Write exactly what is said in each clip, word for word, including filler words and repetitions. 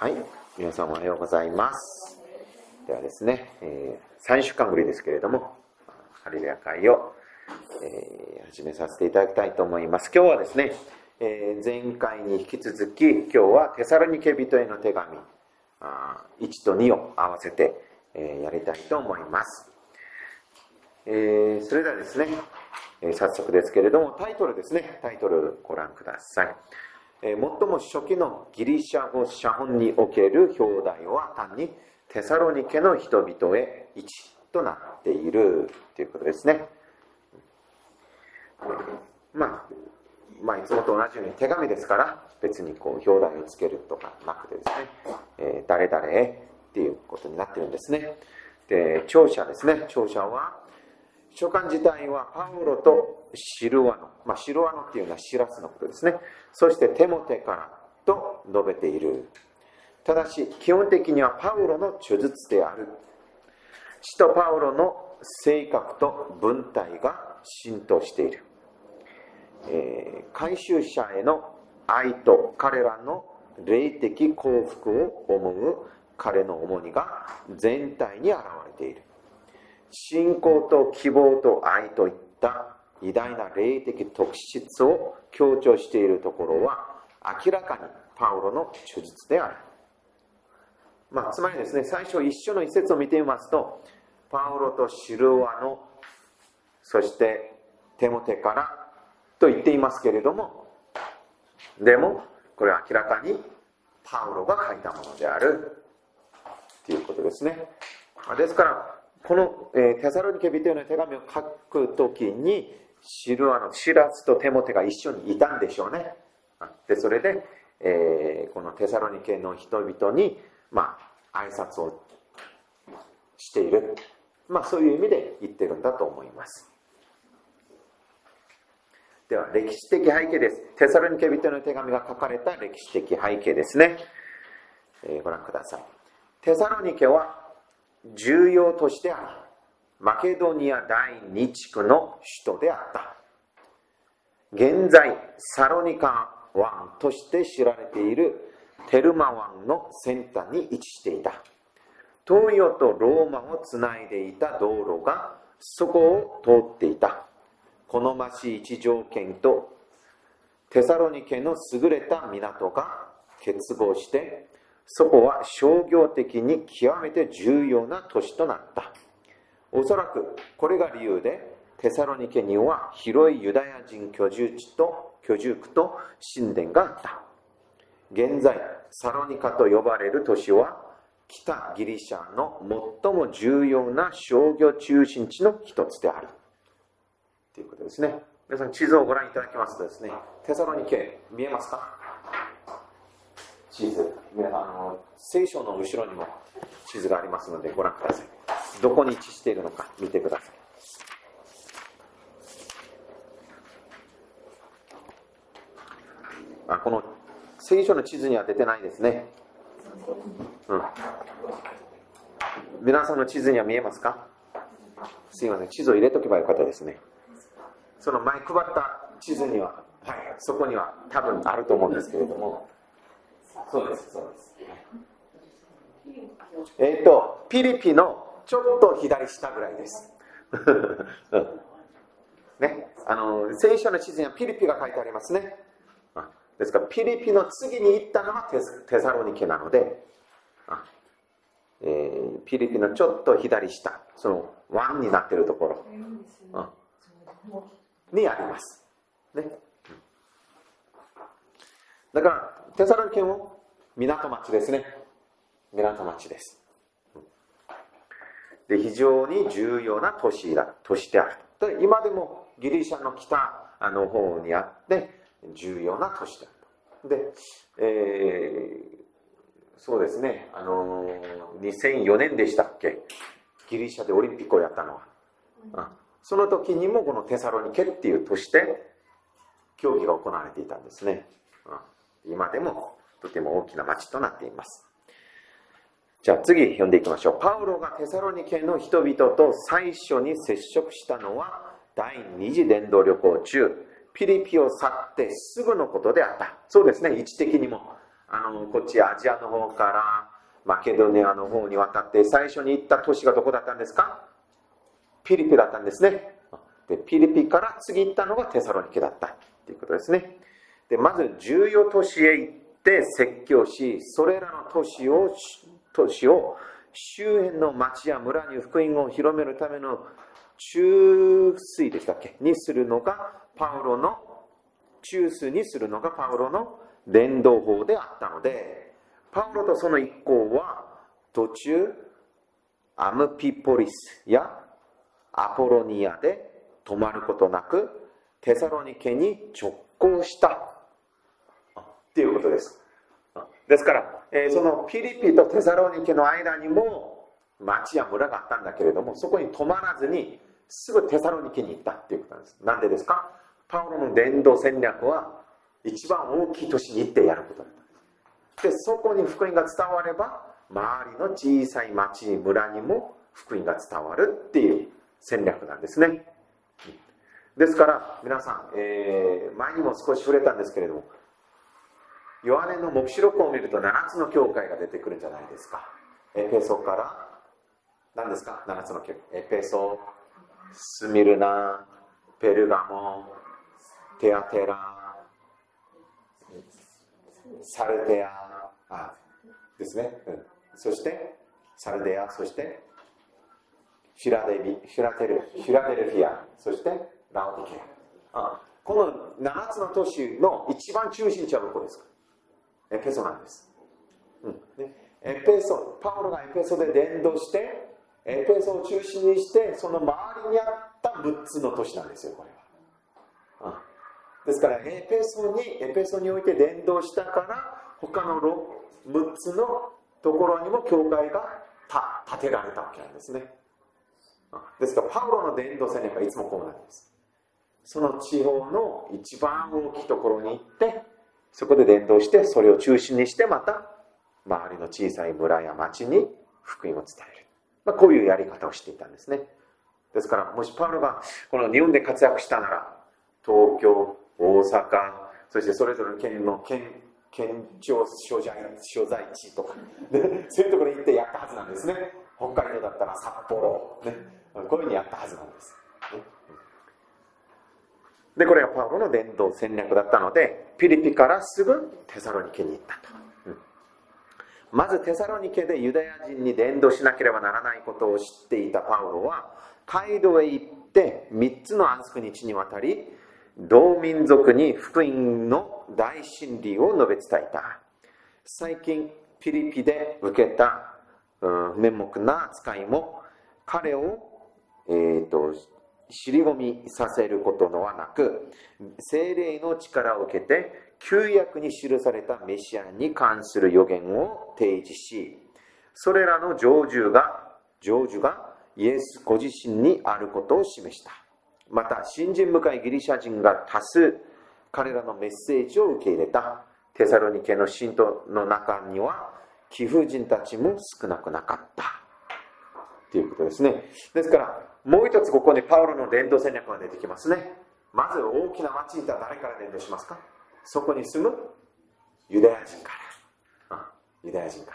はい、皆さんおはようございます。ではですね、えー、さんしゅうかんぶりですけれども、ハレルヤ会を、えー、始めさせていただきたいと思います。今日はですね、えー、前回に引き続き、今日はテサロニケ人への手紙あいちとにを合わせて、えー、やりたいと思います。えー、それではですね、えー、早速ですけれども、タイトルですね、タイトルをご覧ください。最も初期のギリシャ語写本における表題は単にテサロニケの人々へいちとなっているということですね。まあ、まあ、いつもと同じように手紙ですから別にこう表題をつけるとかなくてですね、えー、誰々へっていうことになっているんですね。で、聴者ですね。聴者は書簡自体はパウロとシルワノ、まあ、シルワノっていうのはシラスのことですね。そしてテモテからと述べている。ただし基本的にはパウロの著述である。使徒パウロの性格と文体が浸透している。えー、回収者への愛と彼らの霊的幸福を思う彼の重荷が全体に現れている。信仰と希望と愛といった偉大な霊的特質を強調しているところは明らかにパウロの著述である。まあ、つまりですね、最初一緒の一節を見てみますと、パウロとシルワノ、そしてテモテからと言っていますけれども、でもこれは明らかにパウロが書いたものであるということですね。ですからこの、えー、テサロニケ人への手紙を書くときにシルワノ、シラスとテモテが一緒にいたんでしょうね。で、それで、えー、このテサロニケの人々に、まあ、挨拶をしている。まあ、そういう意味で言ってるんだと思います。では、歴史的背景です。テサロニケ人への手紙が書かれた歴史的背景ですね。えー、ご覧ください。テサロニケは重要都市であり、マケドニア第二地区の首都であった。現在サロニカ湾として知られているテルマ湾の先端に位置していた。東洋とローマをつないでいた道路がそこを通っていた。好ましい地条件とテサロニケの優れた港が結合して、そこは商業的に極めて重要な都市となった。おそらくこれが理由でテサロニケには広いユダヤ人居住地と居住区と神殿があった。現在サロニカと呼ばれる都市は北ギリシャの最も重要な商業中心地の一つであるということですね。皆さん地図をご覧いただきますとですね、テサロニケ見えますか？地図、あの聖書の後ろにも地図がありますのでご覧ください。どこに位置しているのか見てください。あ、この聖書の地図には出てないですね。うん、皆さんの地図には見えますか？すいません、地図を入れとけばよかったですね。その前配った地図には、はい、そこには多分あると思うんですけれども、そうです、そうです。えっと、ピリピのちょっと左下ぐらいです。ね、あの聖書の地図にはピリピが書いてありますね。ですからピリピの次に行ったのは テ, テサロニケなので、あ、えー、ピリピのちょっと左下、その湾になっているところ、うん、にあります。ね。だからテサロニケも港町ですね。港町です。で、非常に重要な都市だ、都市である。で、今でもギリシャの北の方にあって重要な都市である。で、えー、そうですね、あのー、にせんよねんでしたっけ、ギリシャでオリンピックをやったのは。うん、その時にもこのテサロニケっていう都市で競技が行われていたんですね。うん、今でもとても大きな町となっています。じゃあ次読んでいきましょう。パウロがテサロニケの人々と最初に接触したのは第二次伝道旅行中、ピリピを去ってすぐのことであった。そうですね、位置的にもあのこっちアジアの方からマケドニアの方に渡って最初に行った都市がどこだったんですか？ピリピだったんですね。でピリピから次行ったのがテサロニケだったということですね。でまず重要都市へ行って説教し、それらの都市を都市を周辺の町や村に福音を広めるための中水でしたっけにするのがパウロの中枢にするのがパウロの伝道法であったので、パウロとその一行は途中アムピポリスやアポロニアで泊まることなくテサロニケに直行したっていうことです。ですから、えー、そのピリピとテサロニケの間にも町や村があったんだけれども、そこに泊まらずにすぐテサロニケに行ったっていうことなんです。なんでですか？パウロの伝道戦略は一番大きい都市に行ってやることだったんです。でそこに福音が伝われば周りの小さい町村にも福音が伝わるっていう戦略なんですね。ですから皆さん、えー、前にも少し触れたんですけれども、ヨハネの黙示録を見るとななつの教会が出てくるんじゃないですか。エペソから何ですか？ななつの教会。エペソ、スミルナ、ペルガモ、テアテラ、サルデアあですね、うん、そしてサルデア、そしてフィラデルフィラデルフィラデルフィア、そしてラオディケア。あこのななつの都市の一番中心地はどこですか？エペソなんです、うんね、エペソパウロがエペソで伝道してエペソを中心にしてその周りにあったむっつの都市なんですよ、これは。あですからエペソにエペソにおいて伝道したから他のむっつのところにも教会が建てられたわけなんですね。ですからパウロの伝道戦略はいつもこうなんです。その地方の一番大きいところに行ってそこで伝道してそれを中心にしてまた周りの小さい村や町に福音を伝える、まあ、こういうやり方をしていたんですね。ですからもしパウロがこの日本で活躍したなら東京、大阪、そしてそれぞれの県の県県庁所在所在地とか、ね、そういうところに行ってやったはずなんですね。北海道だったら札幌、ね、こういうふうにやったはずなんです、ね、でこれがパウロの伝道戦略だったのでピリピからすぐテサロニケに行ったと、うん、まずテサロニケでユダヤ人に伝道しなければならないことを知っていたパウロは街道へ行ってみっつの安息日にわたり同民族に福音の大真理を述べ伝えた。最近ピリピで受けた、うん、面目な扱いも彼を、えーと、尻込みさせることのはなく聖霊の力を受けて旧約に記されたメシアに関する予言を提示し、それらの成就が成就がイエスご自身にあることを示した。また信心深いギリシャ人が多数彼らのメッセージを受け入れた。テサロニケの信徒の中には貴婦人たちも少なくなかったということですね。ですからもう一つここにパウロの伝道戦略が出てきますね。まず大きな町にいたら誰から伝道しますか？そこに住むユダヤ人から、うん、ユダヤ人から。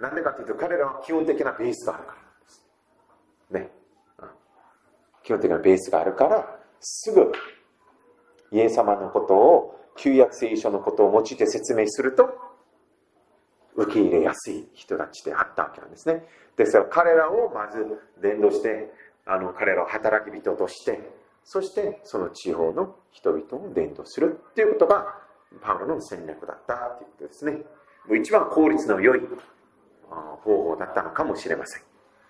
なんでかというと彼らは基本的なベースがあるからなんですね、うん、基本的なベースがあるからすぐイエス様のことを旧約聖書のことを用いて説明すると受け入れやすい人たちであったわけなんですね。ですから彼らをまず伝道してあの彼らを働き人としてそしてその地方の人々を伝道するということがパウロの戦略だったということですね。もう一番効率の良い方法だったのかもしれません。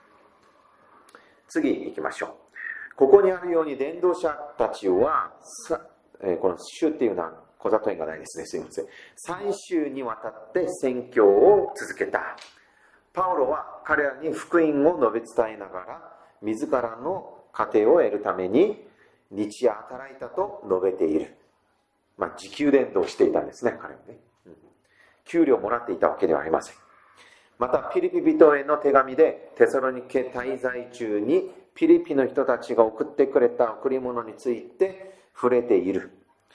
次行きましょう。ここにあるように伝道者たちはさ、えー、この週っていうのは小例えがないですね、すいません。さん週にわたって宣教を続けた。パウロは彼らに福音を述べ伝えながら自らの糧を得るために日夜働いたと述べている。まあ時給伝道していたんですね、彼はね、うん、給料をもらっていたわけではありません。またピリピ人への手紙でテサロニケ滞在中にピリピの人たちが送ってくれた贈り物について触れている。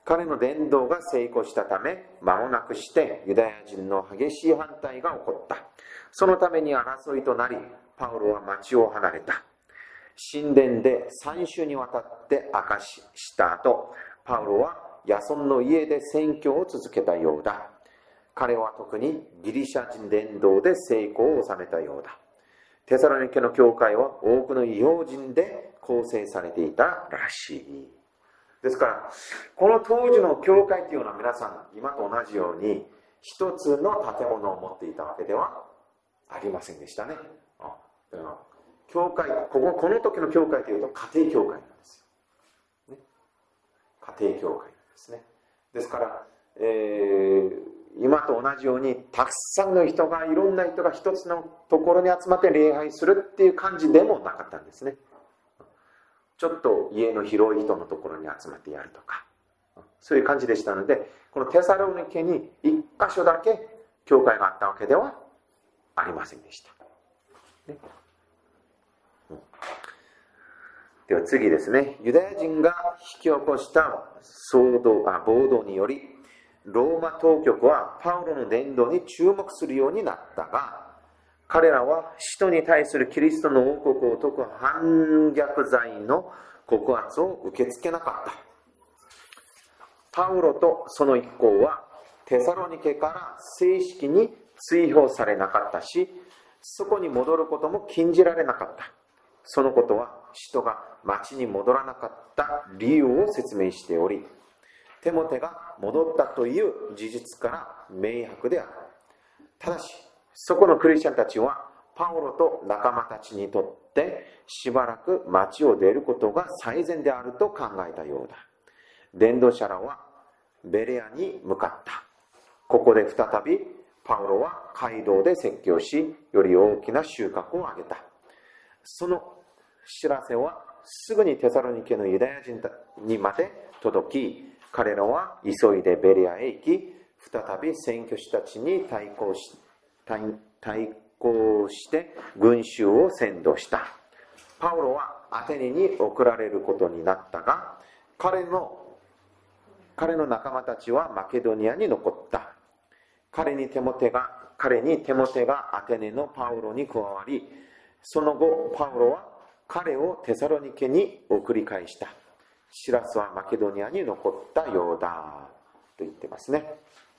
彼の伝道が成功したため、間もなくしてユダヤ人の激しい反対が起こった。そのために争いとなり、パウロは町を離れた。神殿でさん週にわたって証しした後、パウロはヤソンの家で宣教を続けたようだ。彼は特にギリシャ人伝道で成功を収めたようだ。テサロニケの教会は多くの異邦人で構成されていたらしい。ですから、この当時の教会というのは皆さん、今と同じように一つの建物を持っていたわけではありませんでしたね。あ教会、ここ、この時の教会というと家庭教会なんですよ。ね、家庭教会なんですね。ですから、えー、今と同じようにたくさんの人が、いろんな人が一つのところに集まって礼拝するっていう感じでもなかったんですね。ちょっと家の広い人のところに集まってやるとか、そういう感じでしたので、このテサロニケに一箇所だけ教会があったわけではありませんでした。ね、うん、では次ですね。ユダヤ人が引き起こした騒動、あ、暴動により、ローマ当局はパウロの伝道に注目するようになったが、彼らは使徒に対するキリストの王国を説く反逆罪の告発を受け付けなかった。パウロとその一行はテサロニケから正式に追放されなかったし、そこに戻ることも禁じられなかった。そのことは使徒が町に戻らなかった理由を説明しており、テモテが戻ったという事実から明白である。ただし、そこのクリスチャンたちはパウロと仲間たちにとってしばらく町を出ることが最善であると考えたようだ。伝道者らはベレアに向かった。ここで再びパウロは街道で説教し、より大きな収穫を上げた。その知らせはすぐにテサロニケのユダヤ人にまで届き、彼らは急いでベレアへ行き、再び宣教師たちに対抗し対抗して群衆を先導した。パウロはアテネに送られることになったが、彼の彼の仲間たちはマケドニアに残った。彼にテモテが彼にテモテがアテネのパウロに加わり、その後パウロは彼をテサロニケに送り返した。シラスはマケドニアに残ったようだと言ってますね。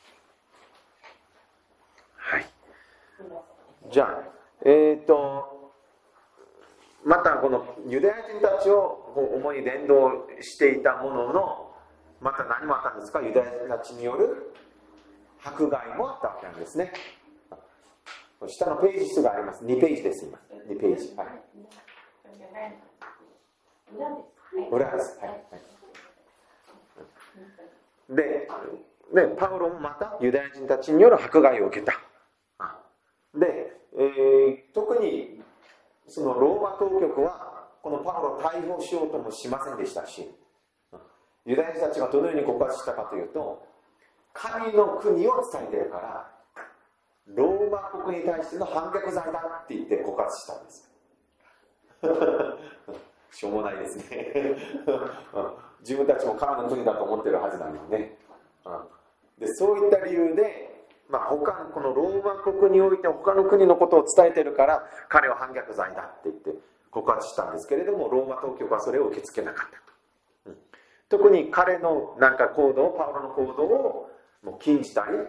はい。じゃあ、えっと、またこのユダヤ人たちを主に伝道していたものの、また何もあったんですか？ユダヤ人たちによる迫害もあったわけなんですね。下のページ数があります。にページです、今。にページ。はい。裏です。はい。で、で、パウロもまたユダヤ人たちによる迫害を受けた。で、えー、特にそのローマ当局はこのパウロを逮捕しようともしませんでしたし、ユダヤ人たちがどのように告発したかというと、神の国を伝えているからローマ国に対しての反逆罪だって言って告発したんですしょうもないですね自分たちも神の国だと思ってるはずなのにね。で、そういった理由で、まあ、他のこのローマ国において他の国のことを伝えているから彼は反逆罪だって言って告発したんですけれども、ローマ当局はそれを受け付けなかったと、うん、特に彼のなんか行動、パウロの行動をもう禁じたり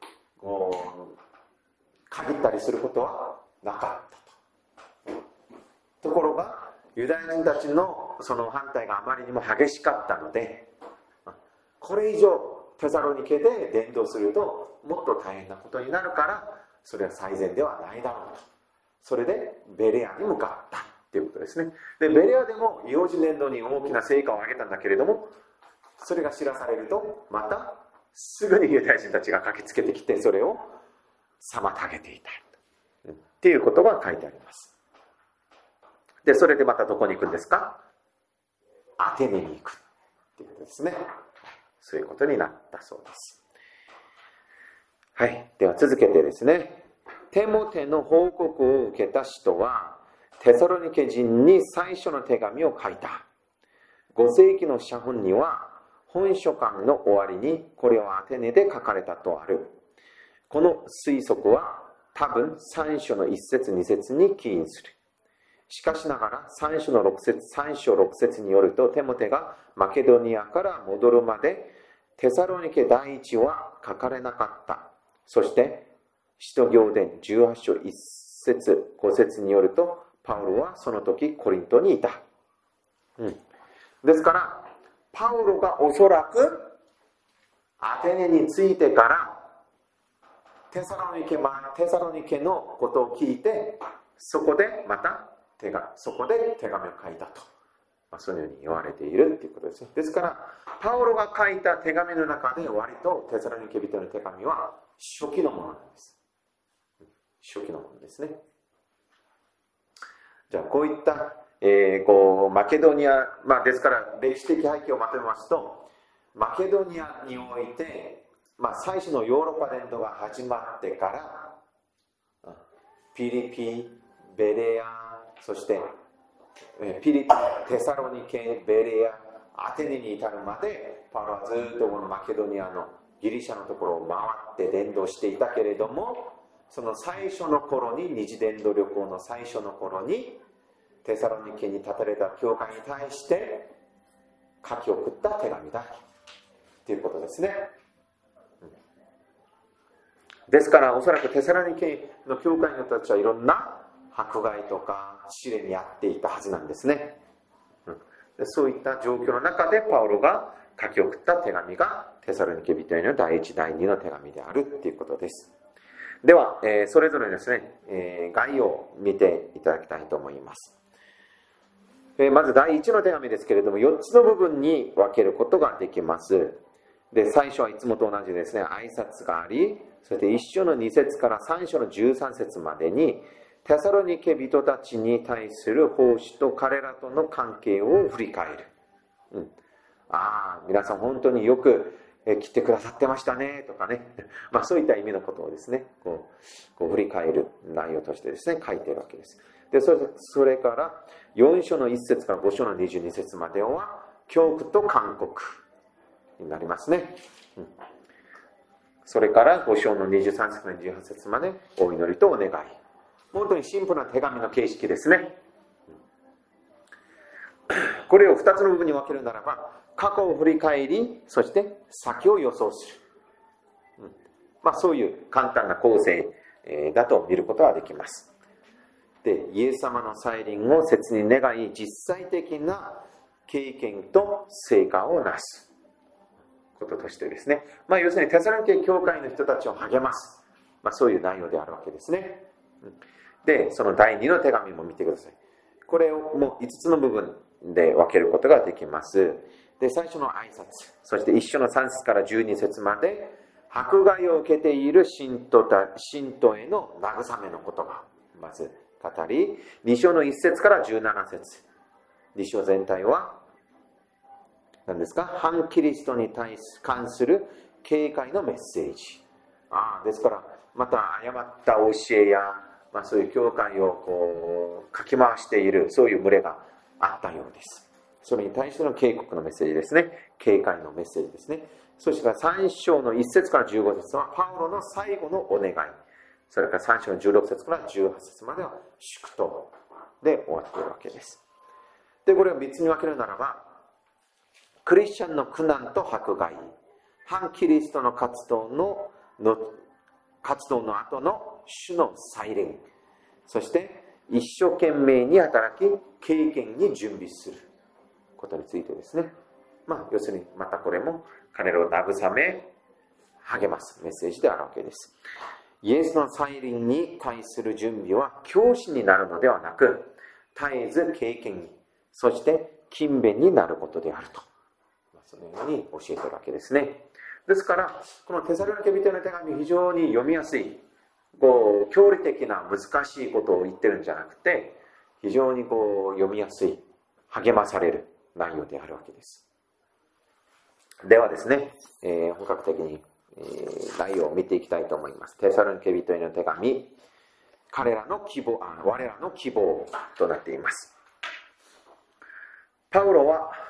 限ったりすることはなかったと。ところがユダヤ人たちのその反対があまりにも激しかったので、これ以上テサロニケで伝道するともっと大変なことになるから、それは最善ではないだろうと。それでベレアに向かったということですね。で、ベレアでも異邦人伝道に大きな成果を上げたんだけれども、それが知らされるとまたすぐにユダヤ人たちが駆けつけてきて、それを妨げていたっていうことが書いてあります。で、それでまたどこに行くんですか？アテネに行くっていうことですね。そういうことになったそうです。はい。では続けてですね、テモテの報告を受けた人はテサロニケ人に最初の手紙を書いた。ご世紀の写本には本書簡の終わりにこれはアテネで書かれたとある。この推測は多分さん章のいち節に節に起因する。しかしながらさん章のろく節、さん章ろく節によると、テモテがマケドニアから戻るまでテサロニケ第一は書かれなかった。そして使徒行伝じゅうはち章いち節ご節によると、パウロはその時コリントにいた。うん、ですからパウロがおそらくアテネに着いてからテサロニケ、テサロニケのことを聞いて、そこでまた手がそこで手紙を書いたと、まあ、そういうふうに言われているということです。ですからパウロが書いた手紙の中で割とテサロニケ人の手紙は初期のものなんです。初期のものですね。じゃあこういった、えー、こうマケドニア、まあ、ですから歴史的背景をまとめますと、マケドニアにおいて、まあ、最初のヨーロッパ伝道が始まってからピリピ、ベレア、そしてピリピ、テサロニケ、ベレア、アテネに至るまでパウロはずっとこのマケドニアのギリシャのところを回って伝道していたけれども、その最初の頃に、二次伝道旅行の最初の頃にテサロニケに立たれた教会に対して書き送った手紙だということですね。ですからおそらくテサロニケの教会の人たちはいろんな迫害とか試練にあっていたはずなんですね。そういった状況の中でパウロが書き送った手紙がテサロニケ人への第一第二の手紙であるということです。では、えー、それぞれですね、えー、概要を見ていただきたいと思います。えー、まず第一の手紙ですけれども、よっつの部分に分けることができます。で、最初はいつもと同じですね、挨拶があり、そして一章のに節から三章のじゅうさん節までにテサロニケ人たちに対する奉仕と彼らとの関係を振り返る。うん、ああ、皆さん本当によく来てくださってましたねとかね、まあ、そういった意味のことをですね、こうこう振り返る内容としてですね、書いているわけです。で、それ、それからよん章のいち節からご章のにじゅうに節までは教区と勧告になりますね。うん、それからご章のにじゅうさん節からにじゅうはち節までお祈りとお願い。本当にシンプルな手紙の形式ですね。これをふたつの部分に分けるならば、過去を振り返り、そして先を予想する。うん、まあ、そういう簡単な構成だと見ることができます。で、イエス様の再臨を切に願い、実際的な経験と成果をなすこととしてですね、まあ、要するにテサロニケ教会の人たちを励ます、まあ、そういう内容であるわけですね。で、そのだいにの手紙も見てください。これをもういつつの部分で分けることができます。で、最初の挨拶、そして一章のさん節からじゅうに節まで迫害を受けている信徒た信徒への慰めの言葉まず語り、に章のいち節からじゅうなな節、に章全体は何ですか、反キリストに対す関する警戒のメッセージ。ああ、ですからまた誤った教えや、まあ、そういう教会をこうかき回しているそういう群れがあったようです。それに対しての警告のメッセージですね。警戒のメッセージですね。そしてさん章のいち節からじゅうご節はパウロの最後のお願い。それからさん章のじゅうろく節からじゅうはち節までは祝祷で終わっているわけです。で、これをみっつに分けるならば、クリスチャンの苦難と迫害、反キリストの活動のの活動の後の主の再臨、そして一生懸命に働き経験に準備することについてですね。まあ、要するにまたこれも彼らを慰め励ますメッセージであるわけです。イエスの再臨に対する準備は教師になるのではなく、絶えず経験に、そして勤勉になることであると、そのように教えているわけですね。ですからこのテサロニケ人の手紙、非常に読みやすい、こう教理的な難しいことを言ってるんじゃなくて、非常にこう読みやすい、励まされる内容であるわけです。ではですね、えー、本格的に、えー、内容を見ていきたいと思います。テサロニケ人への手紙、彼らの希望、あ我らの希望となっています。パウロは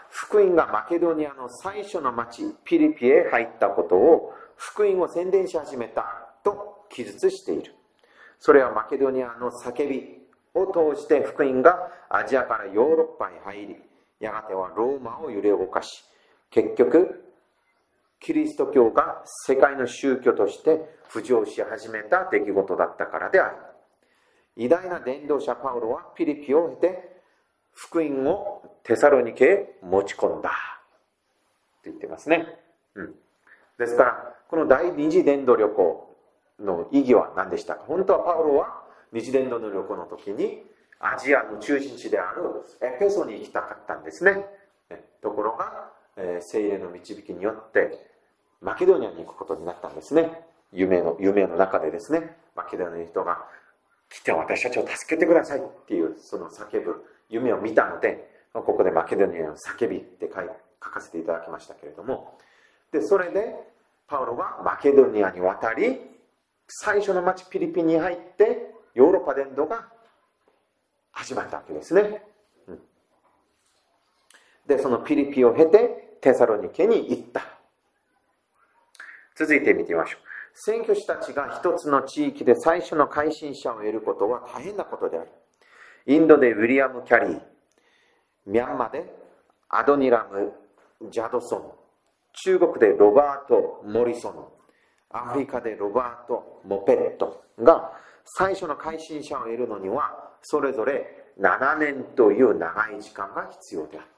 福音がマケドニアの最初の町ピリピへ入ったことを福音を宣伝し始めたと記述している。それはマケドニアの叫びを通して福音がアジアからヨーロッパに入り、やがてはローマを揺れ動かし、結局キリスト教が世界の宗教として浮上し始めた出来事だったからである。偉大な伝道者パウロはピリピを経て福音をテサロニケへ持ち込んだと言ってますね、うん、ですからこの第二次伝道旅行の意義は何でしたか。本当はパウロは二次伝道の旅行の時にアジアの中心地であるエペソに行きたかったんですね。ところが、えー、聖霊の導きによってマケドニアに行くことになったんですね。夢の夢の中でですね、マケドニアの人が来て私たちを助けてくださいっていうその叫ぶ夢を見たので、ここでマケドニアの叫びって書い書かせていただきましたけれども、でそれでパウロがマケドニアに渡り、最初の町ピリピに入ってヨーロッパ伝道が始まったわけですね、うん、でそのピリピを経てテサロニケに行った。続いて見てみましょう。宣教師たちが一つの地域で最初の改心者を得ることは大変なことである。インドでウィリアム・キャリー、ミャンマでアドニラム・ジャドソン、中国でロバート・モリソン、アフリカでロバート・モペットが最初の改心者を得るのにはそれぞれななねんという長い時間が必要であった、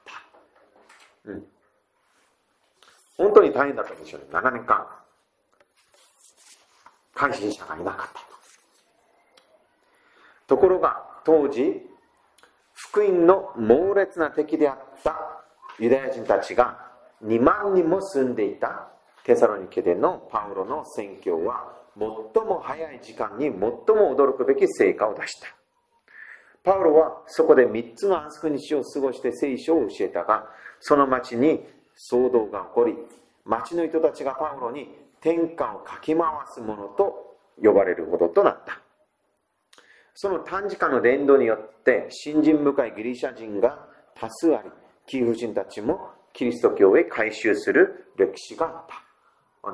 うん、本当に大変だったでしょうね。ななねんかん改心者がいなかったと。ところが当時福音の猛烈な敵であったユダヤ人たちがにまんにんも住んでいたテサロニケでのパウロの宣教は最も早い時間に最も驚くべき成果を出した。パウロはそこでみっつの安息日を過ごして聖書を教えたが、その町に騒動が起こり、町の人たちがパウロに天下をかき回す者と呼ばれるほどとなった。その短時間の伝道によって信心深いギリシャ人が多数あり、キリスト人たちもキリスト教へ改宗する歴史があった。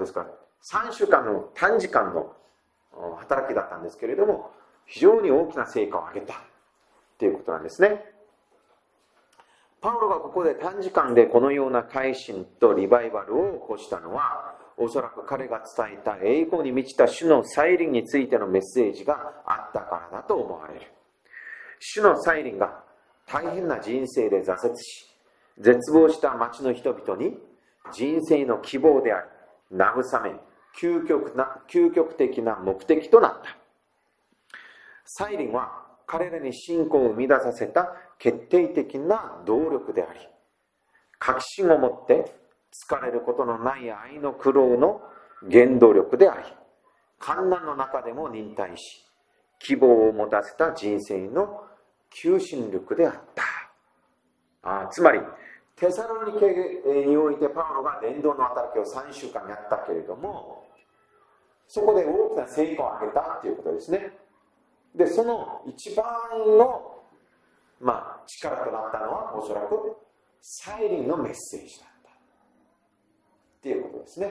ですからさんしゅうかんの短時間の働きだったんですけれども、非常に大きな成果を上げたということなんですね。パウロがここで短時間でこのような改心とリバイバルを起こしたのは、おそらく彼が伝えた栄光に満ちた主の再臨についてのメッセージがあったからだと思われる。主の再臨が大変な人生で挫折し、絶望した町の人々に人生の希望であり、慰め、究極な、究極的な目的となった。再臨は彼らに信仰を生み出させた決定的な動力であり、確信を持って疲れることのない愛の苦労の原動力であり、患難の中でも忍耐し、希望を持たせた人生の求心力であった。あつまり、テサロニケにおいてパウロが伝道の働きをさんしゅうかんやったけれども、そこで大きな成果を上げたということですね。で、その一番の、まあ、力となったのはおそらく再臨のメッセージだったっていうことですね。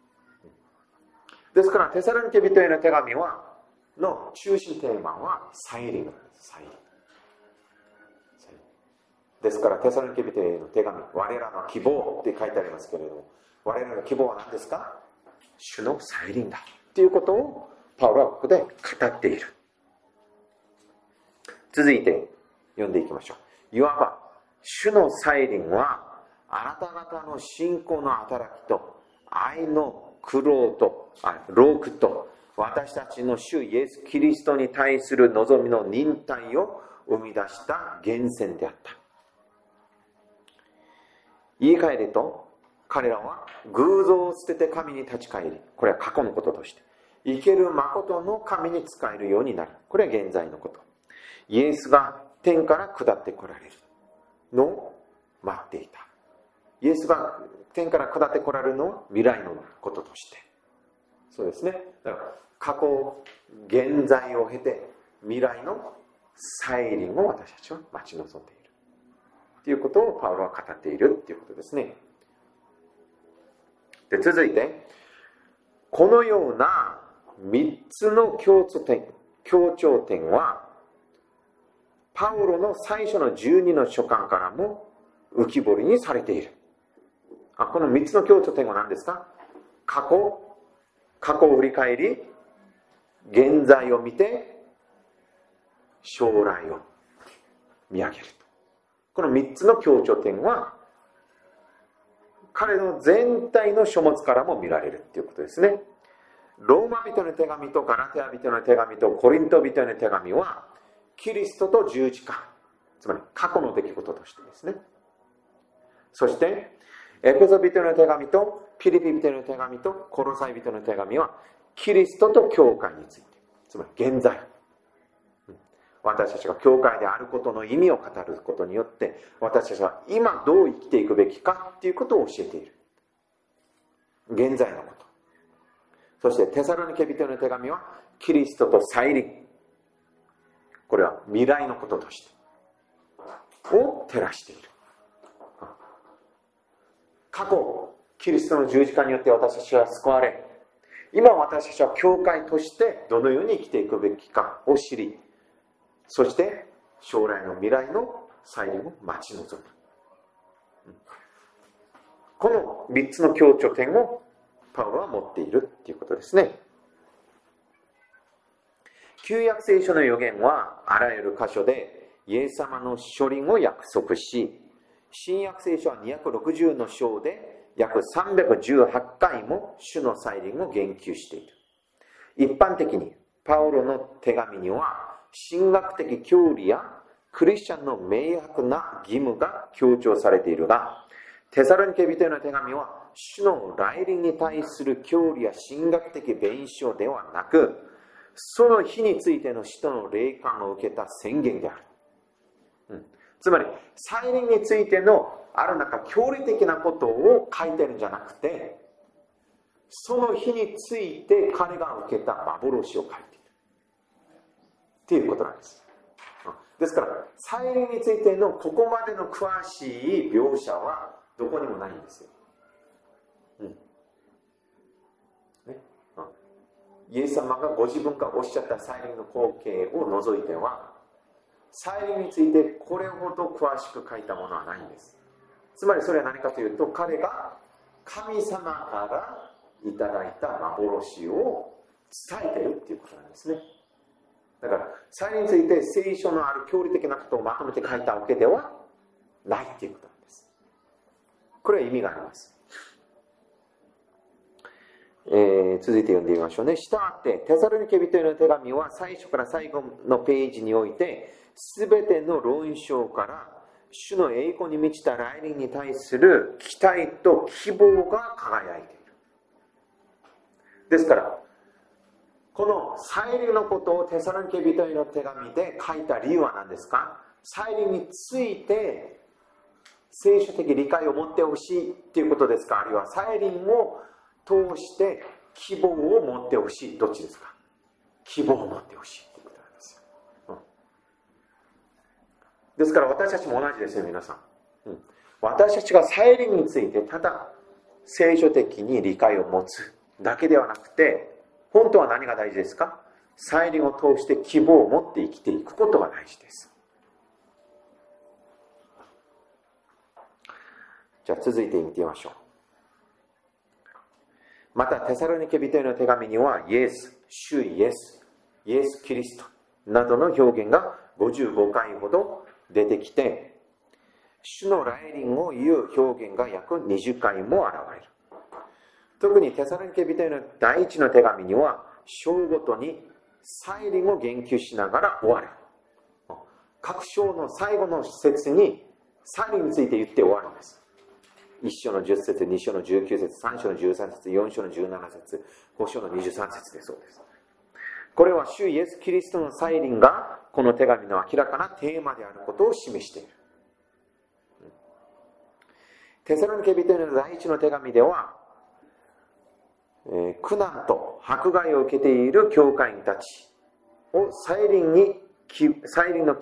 ですからテサロニケ人への手紙はの中心テーマは再臨なんです。再臨ですからテサロニケ人への手紙、我らの希望って書いてありますけれども、我らの希望は何ですか？主の再臨だということをパウロはここで語っている。続いて読んでいきましょう。いわば主の再臨はあなた方の信仰の働きと愛の苦労とあ労苦と私たちの主イエス・キリストに対する望みの忍耐を生み出した源泉であった。言い換えると、彼らは偶像を捨てて神に立ち返り、これは過去のこととして生ける誠の神に仕えるようになる。これは現在のこと。イエスが天から下って来られるのを待っていた。イエスが天から下って来られるのは未来のこととして、そうですね。だから過去現在を経て未来の再臨を私たちは待ち望んでいる。 ということをパウロは語っているということですね。で、続いて、このようなみっつの共通点、強調点は、パウロの最初のじゅうにの書簡からも浮き彫りにされている。あ、このみっつの共通点は何ですか？過去、過去を振り返り、現在を見て、将来を見上げると。このみっつの強調点は、彼の全体の書物からも見られるということですね。ローマ人の手紙とガラテヤ人の手紙とコリント人の手紙は、キリストと十字架、つまり過去の出来事としてですね。そして、エペソ人の手紙とピリピ人の手紙とコロサイ人の手紙は、キリストと教会について、つまり現在、私たちが教会であることの意味を語ることによって、私たちは今どう生きていくべきかということを教えている。現在のこと。そしてテサロニケ人の手紙は、キリストと再臨。これは未来のこととして、を照らしている。過去、キリストの十字架によって私たちは救われ、今私たちは教会としてどのように生きていくべきかを知り、そして将来の未来の再臨を待ち望む。このみっつの強調点をパウロは持っているということですね。旧約聖書の預言はあらゆる箇所でイエス様の書輪を約束し、新約聖書はにひゃくろくじゅうの章で約さんびゃくじゅうはちかいも主の再臨を言及している。一般的にパウロの手紙には神学的教理やクリスチャンの明白な義務が強調されているが、テサロニケ人への手紙は主の来臨に対する教理や神学的弁証ではなく、その日についての使徒の霊感を受けた宣言である。うん、つまり再臨についてのある中教理的なことを書いてるんじゃなくて、その日について彼が受けた幻を書いているっていうことなんです。ですから再臨についてのここまでの詳しい描写はどこにもないんですよ。うんねうん、イエス様がご自分がおっしゃった再臨の光景を除いては、再臨についてこれほど詳しく書いたものはないんです。つまりそれは何かというと、彼が神様からいただいた幻を伝えているっていうことなんですね。だから再臨について聖書のある教理的なことをまとめて書いたわけではないっていうことなんです。これは意味があります。えー、続いて読んでみましょうね。したがってテサロニケ人への手紙は最初から最後のページにおいて、すべての論章から主の栄光に満ちた来臨に対する期待と希望が輝いている。ですからこの再臨のことをテサロニケ人への手紙で書いた理由は何ですか？再臨について聖書的理解を持ってほしいということですか？あるいは再臨を通して希望を持ってほしい、どっちですか？希望を持ってほしいということなんですよ、うん、ですから私たちも同じですよ皆さん、うん、私たちが再臨についてただ聖書的に理解を持つだけではなくて、本当は何が大事ですか？再臨を通して希望を持って生きていくことが大事です。じゃあ続いて見てみましょう。またテサロニケ人への手紙にはイエス、主イエス、イエス・キリストなどの表現がごじゅうごかいほど出てきて、主の来臨を言う表現が約にじゅっかいも現れる。特にテサロニケ人への第一の手紙には章ごとに再臨を言及しながら終わる。各章の最後の節に再臨について言って終わるんです。いっ章のじゅっ節、に章のじゅうきゅう節、さん章のじゅうさん節、よん章のじゅうなな節、ご章のにじゅうさん節でそうです。これは主イエス・キリストの再臨がこの手紙の明らかなテーマであることを示している。テサロニケ人への第一の手紙では、えー、苦難と迫害を受けている教会員たちを再臨に再臨の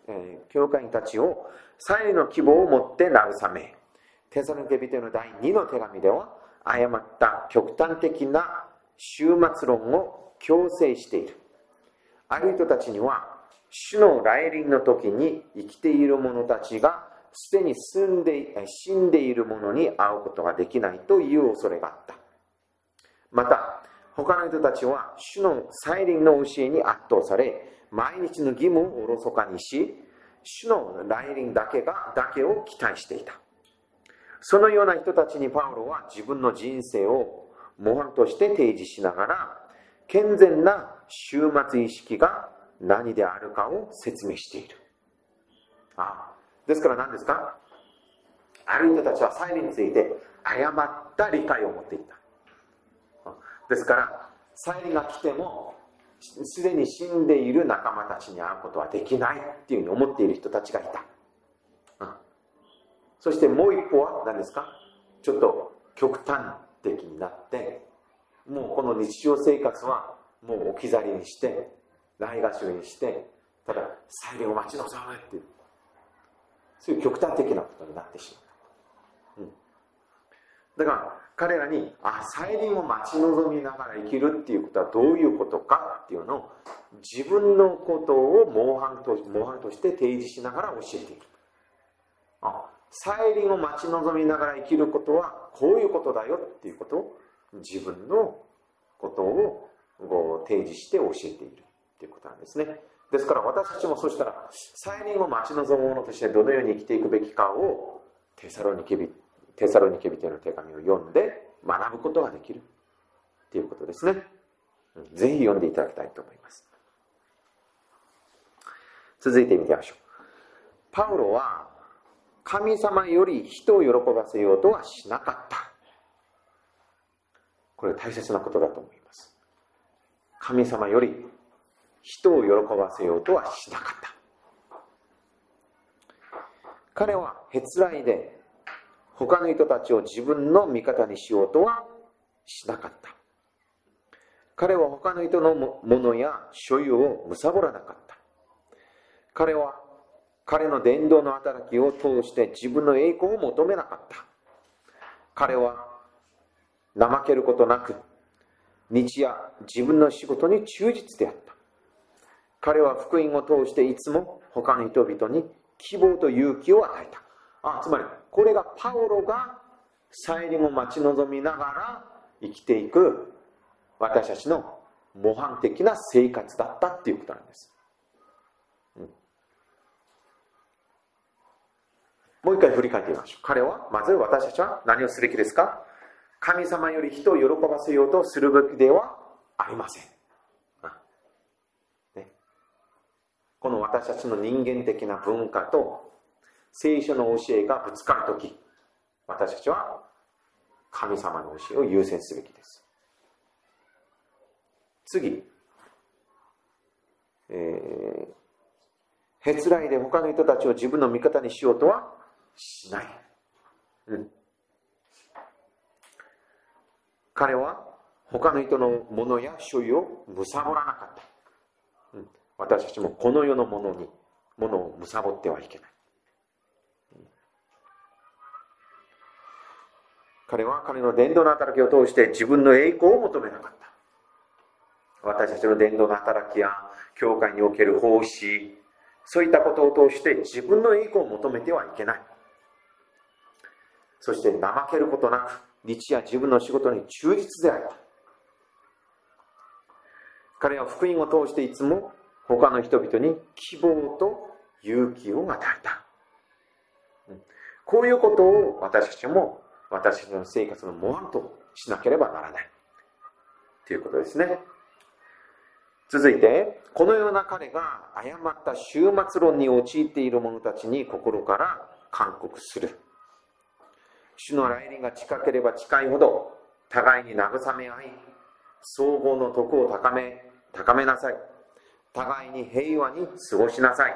えー、教会員たちを再臨の希望を持って慰め、テサロニケ人への第二の手紙では誤った極端的な終末論を強制している。ある人たちには主の来臨の時に生きている者たちがすでに住んで死んでいる者に会うことができないという恐れがあった。また他の人たちは主の再臨の教えに圧倒され、毎日の義務をおろそかにし、主の来臨だけがだけを期待していた。そのような人たちにパウロは自分の人生を模範として提示しながら、健全な終末意識が何であるかを説明している。ああ、ですから何ですか？ある人たちは再臨について誤った理解を持っていた。ですから再臨が来てもすでに死んでいる仲間たちに会うことはできないっていうふうに思っている人たちがいた。うん、そしてもう一方は何ですか？ちょっと極端的になって、もうこの日常生活はもう置き去りにしてないがしろにして、ただ再臨を待ち望むっていう、そういう極端的なことになってしまう。うん、だから彼らにあ再臨を待ち望みながら生きるっていうことはどういうことかっていうのを自分のことを模範と、模範として提示しながら教えている。あ再臨を待ち望みながら生きることはこういうことだよっていうことを自分のことをこう提示して教えているっていうことなんですね。ですから私たちもそしたら再臨を待ち望む者としてどのように生きていくべきかをテサロニケ人テサロニケ人への手紙を読んで学ぶことができるっていうことですね。ぜひ読んでいただきたいと思います。続いて見てみましょう。パウロは神様より人を喜ばせようとはしなかった。これ大切なことだと思います。神様より人を喜ばせようとはしなかった。彼はへつらいで他の人たちを自分の味方にしようとはしなかった。彼は他の人のものや所有を貪らなかった。彼は彼の伝道の働きを通して自分の栄光を求めなかった。彼は怠けることなく日夜自分の仕事に忠実であった。彼は福音を通していつも他の人々に希望と勇気を与えた。あつまりこれがパウロが再臨を待ち望みながら生きていく私たちの模範的な生活だったっていうことなんです。うん、もう一回振り返ってみましょう。彼はまず私たちは何をすべきですか？神様より人を喜ばせようとするべきではありません。ね、この私たちの人間的な文化と聖書の教えがぶつかるとき、私たちは神様の教えを優先すべきです。次、えー、へつらいで他の人たちを自分の味方にしようとはしない。うん、彼は他の人のものや所有を貪らなかった。うん、私たちもこの世のものにものを貪ってはいけない。彼は彼の伝道の働きを通して自分の栄光を求めなかった。私たちの伝道の働きや教会における奉仕、そういったことを通して自分の栄光を求めてはいけない。そして怠けることなく日夜自分の仕事に忠実であった。彼は福音を通していつも他の人々に希望と勇気を与えた。こういうことを私たちも私たちの生活の模範としなければならないということですね。続いて、このような彼が誤った終末論に陥っている者たちに心から勧告する。主の来臨が近ければ近いほど互いに慰め合い、相互の徳を高め高めなさい。互いに平和に過ごしなさい。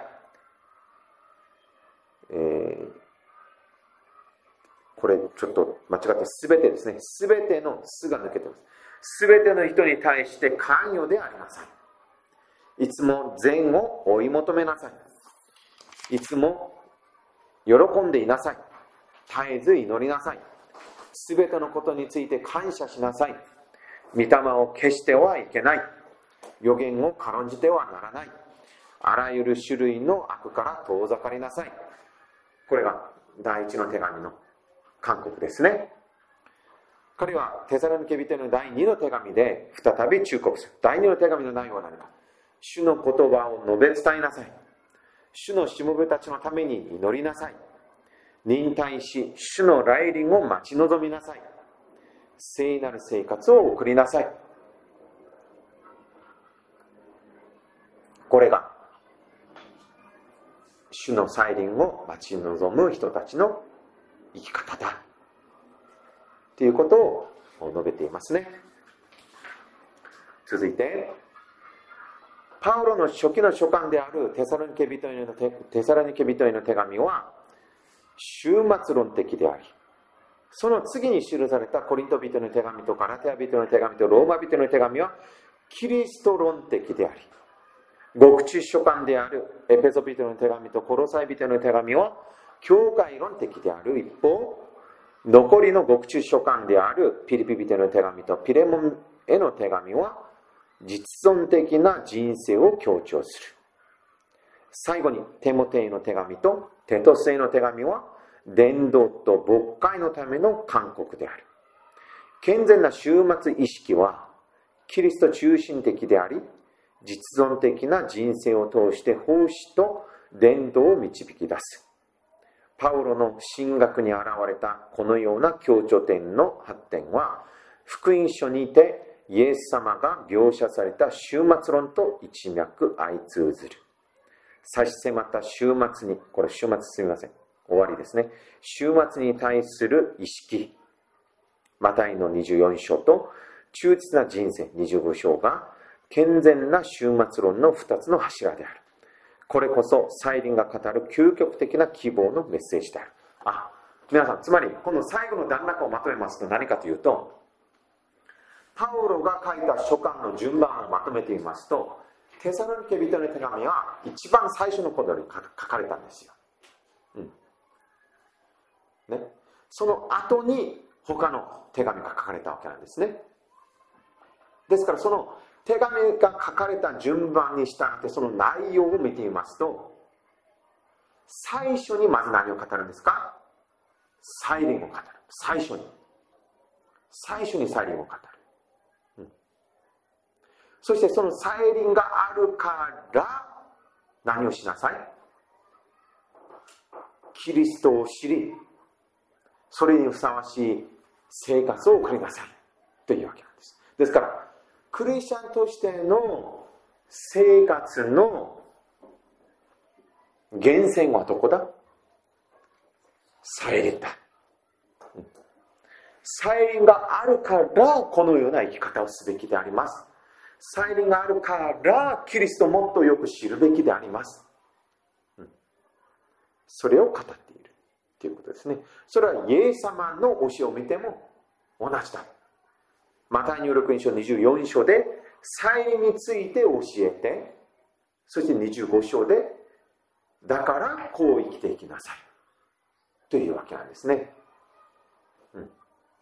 えーこれちょっと間違ってすべてですね。すべてのすが抜けてます。すべての人に対して関与でありなさい。いつも善を追い求めなさい。 いつも喜んでいなさい。絶えず祈りなさい。すべてのことについて感謝しなさい。御霊を消してはいけない。預言を軽んじてはならない。あらゆる種類の悪から遠ざかりなさい。これが第一の手紙の勧告ですね。彼はテサロニケ人への第二の手紙で再び忠告する。第二の手紙の内容は何か。主の言葉を述べ伝えなさい。主のしもべたちのために祈りなさい。忍耐し、主の来臨を待ち望みなさい。聖なる生活を送りなさい。これが主の再臨を待ち望む人たちの生き方だということを述べていますね。続いて、パウロの初期の書簡であるテサロニケ人への手テサロニケ人への手紙は終末論的であり、その次に記されたコリント人の手紙とガラテヤ人の手紙とローマ人の手紙はキリスト論的であり、獄中書簡であるエペソ人の手紙とコロサイ人の手紙は教会論的である一方、残りの獄中書簡であるピリピ人の手紙とピレモンへの手紙は実存的な人生を強調する。最後にテモテへの手紙とテトスへの手紙は伝道と牧会のための勧告である。健全な終末意識はキリスト中心的であり、実存的な人生を通して奉仕と伝道を導き出す。パウロの神学に現れたこのような強調点の発展は、福音書にてイエス様が描写された終末論と一脈相通ずる。差し迫った終末に、これ終末すみません。終わりですね。終末に対する意識。マタイのにじゅうよん章と忠実な人生にじゅうご章が健全な終末論のふたつの柱である。これこそ再臨が語る究極的な希望のメッセージである。あ、皆さん、つまりこの最後の段落をまとめますと何かというと、パウロが書いた書簡の順番をまとめてみますと、テサロニケ人の手紙は一番最初のことに書かれたんですよ。うんね、その後に他の手紙が書かれたわけなんですね。ですからその手紙が書かれた順番に従ってその内容を見てみますと、最初にまず何を語るんですか？再臨を語る。最初に最初に再臨を語る、うん、そしてその再臨があるから何をしなさい？キリストを知り、それにふさわしい生活を送りなさいというわけなんです。ですからクリスチャンとしての生活の源泉はどこだ？再臨だ。再臨があるからこのような生き方をすべきであります。再臨があるからキリストをもっとよく知るべきであります。それを語っているということですね。それはイエス様の教えを見ても同じだ。マタイによる福音書にじゅうよん章で再臨について教えて、そしてにじゅうご章でだからこう生きていきなさいというわけなんですね。うん、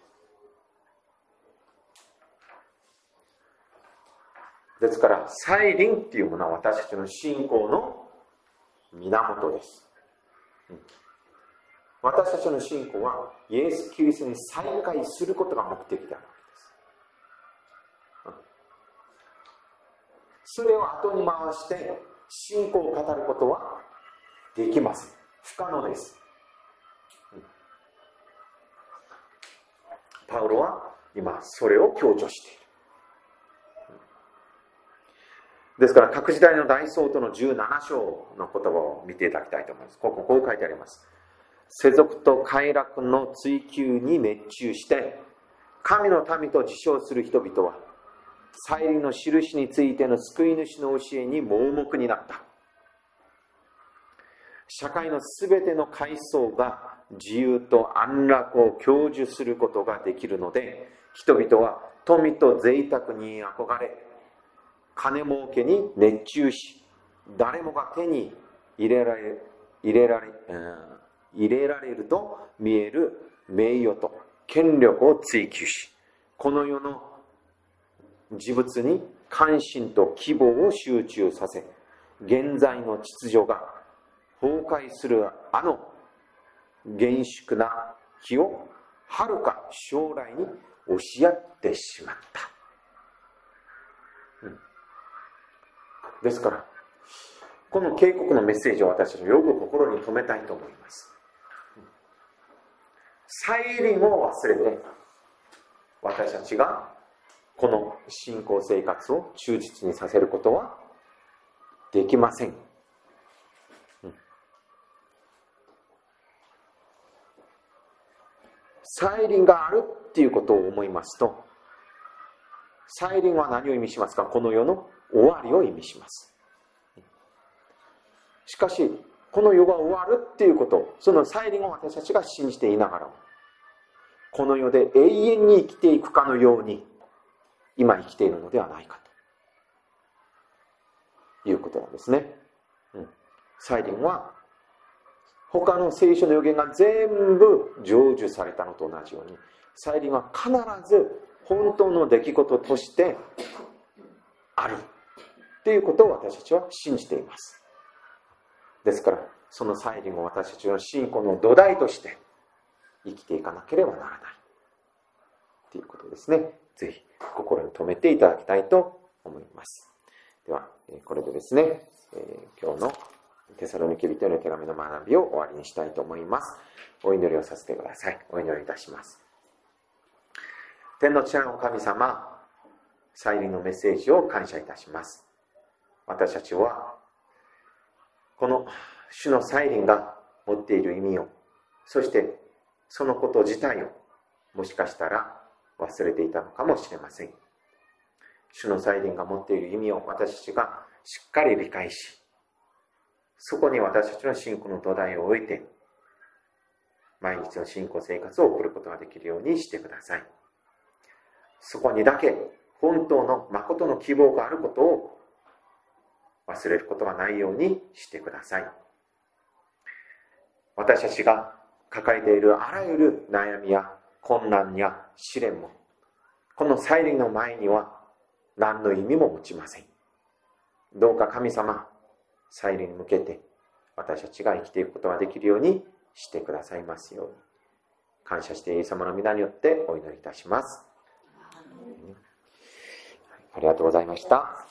ですから再臨っていうものは私たちの信仰の源です。うん、私たちの信仰はイエス・キリストに再会することが目的である。それを後に回して信仰を語ることはできません。不可能です。パウロは今それを強調している。ですから各時代の大宗徒のじゅうなな章の言葉を見ていただきたいと思います。こここう書いてあります。世俗と快楽の追求に熱中して神の民と自称する人々は再臨の印についての救い主の教えに盲目になった。社会のすべての階層が自由と安楽を享受することができるので、人々は富と贅沢に憧れ、金儲けに熱中し、誰もが手に入れられ入れられ、うん、入れられると見える名誉と権力を追求し、この世の事物に関心と希望を集中させ、現在の秩序が崩壊するあの厳粛な日をはるか将来に押しやってしまった、うん、ですからこの警告のメッセージを私たちはよく心に留めたいと思います。再臨を忘れて私たちがこの信仰生活を忠実にさせることはできません。うん、再臨があるっていうことを思いますと、再臨は何を意味しますか？この世の終わりを意味します。しかしこの世が終わるっていうこと、その再臨を私たちが信じていながらも、この世で永遠に生きていくかのように今生きているのではないかということなんですね。うん、再臨は他の聖書の予言が全部成就されたのと同じように、再臨は必ず本当の出来事としてあるということを私たちは信じています。ですからその再臨を私たちの信仰の土台として生きていかなければならないということですね。ぜひ心に留めていただきたいと思います。ではこれでですね、今日のテサロニケ人への手紙の学びを終わりにしたいと思います。お祈りをさせてください。お祈りいたします。天の父なる神様、再臨のメッセージを感謝いたします。私たちはこの主の再臨が持っている意味を、そしてそのこと自体をもしかしたら忘れていたのかもしれません。主の再臨が持っている意味を私たちがしっかり理解し、そこに私たちの信仰の土台を置いて毎日の信仰生活を送ることができるようにしてください。そこにだけ本当の誠の希望があることを忘れることがないようにしてください。私たちが抱えているあらゆる悩みや困難や試練も、この再臨の前には何の意味も持ちません。どうか神様、再臨に向けて私たちが生きていくことができるようにしてくださいますように、感謝してイエス様の皆によってお祈りいたします。ありがとうございました。